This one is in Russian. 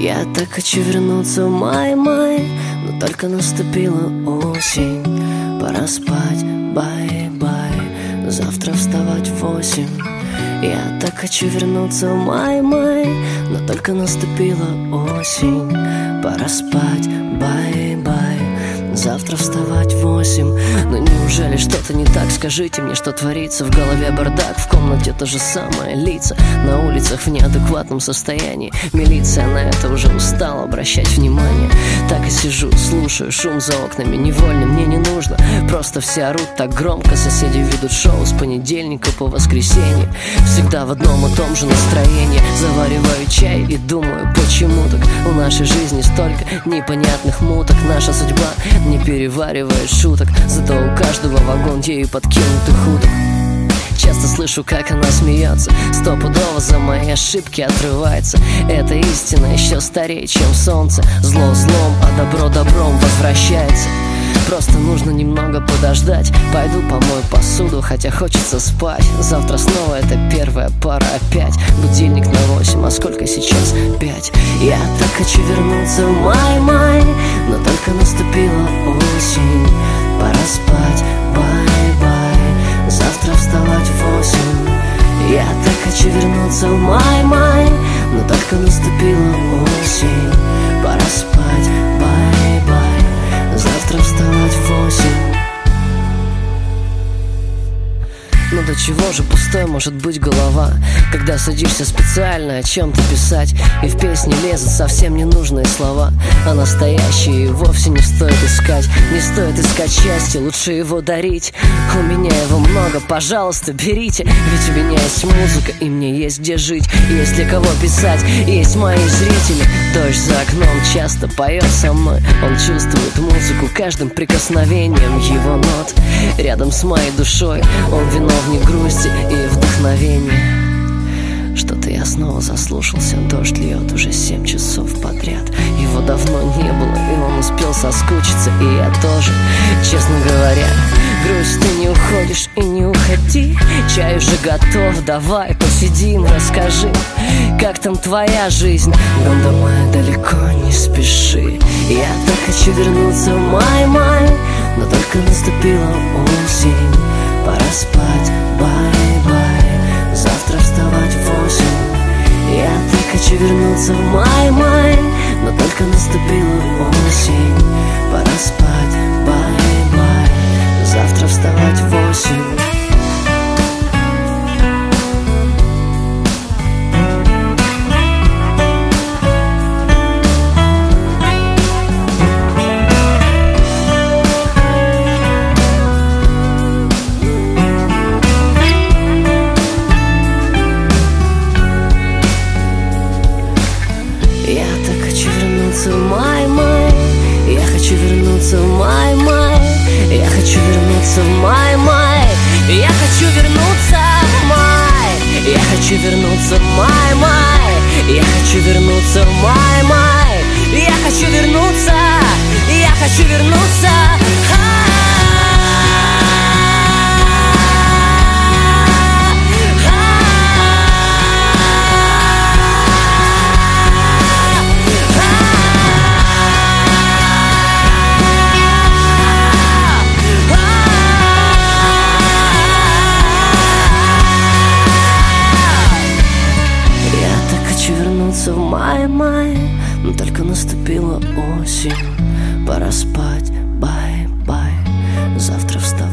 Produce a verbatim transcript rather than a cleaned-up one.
Я так хочу вернуться в май-май, но только наступила осень. Пора спать, бай-бай, завтра вставать в восемь. Я так хочу вернуться в май-май, но только наступила осень. Пора спать, бай-бай, завтра вставать в восемь. Но неужели что-то не так? Скажите мне, что творится. В голове бардак, в комнате то же самое. Лица на улицах в неадекватном состоянии. Милиция на это уже устала обращать внимание. Так и сижу, слушаю шум за окнами. Невольно мне не нужно, просто все орут так громко. Соседи ведут шоу с понедельника по воскресенье. Всегда в одном и том же настроении. Завариваю чай и думаю, почему так в нашей жизни столько непонятных муток. Наша судьба не переваривает шуток, зато у каждого вагон ею подкинутых уток. Часто слышу, как она смеется, стопудово за мои ошибки отрывается. Эта истина еще старее, чем солнце. Зло злом, а добро добром возвращается. Просто нужно немного подождать. Пойду помою посуду, хотя хочется спать. Завтра снова это первая пара опять. Будильник на восемь, а сколько сейчас? Пять. Я так хочу вернуться в май-май, но только наступила осень. Пора спать, бай-бай, завтра вставать в восемь. Я так хочу вернуться в май-май, но только наступила осень. Пора спать, бай-бай, завтра вставать в восемь. Ну до чего же пустой может быть голова, когда садишься специально о чем-то писать, и в песне лезут совсем ненужные слова, а настоящие вовсе не стоит искать. Не стоит искать счастье, лучше его дарить. У меня его много, пожалуйста, берите. Ведь у меня есть музыка, и мне есть где жить. Есть для кого писать, есть мои зрители. Дождь за окном часто поет со мной. Он чувствует музыку каждым прикосновением его нот. Рядом с моей душой он виновник грусти и вдохновения. Что-то я снова заслушался. Дождь льет уже семь часов подряд. Его давно не было, и он успел соскучиться. И я тоже, честно говоря. Грусть, ты не уходишь и не уходи. Чай уже готов, давай посидим. Расскажи, как там твоя жизнь. Дом домой далеко, не спеши. Я так хочу вернуться в май-май, но только наступила осень. Пора спать, бай-бай, завтра вставать в восемь. Я так хочу вернуться в май-май, но только наступила осень. Пора спать, бай-бай, завтра вставать в восемь. Я хочу вернуться в май-май. Я хочу вернуться в май-май. Я хочу вернуться в май. Я хочу вернуться в май-май. Я хочу вернуться в май-май. Я хочу вернуться. Я хочу вернуться. В май-май, но только наступила осень. Пора спать, бай-бай, завтра вставать.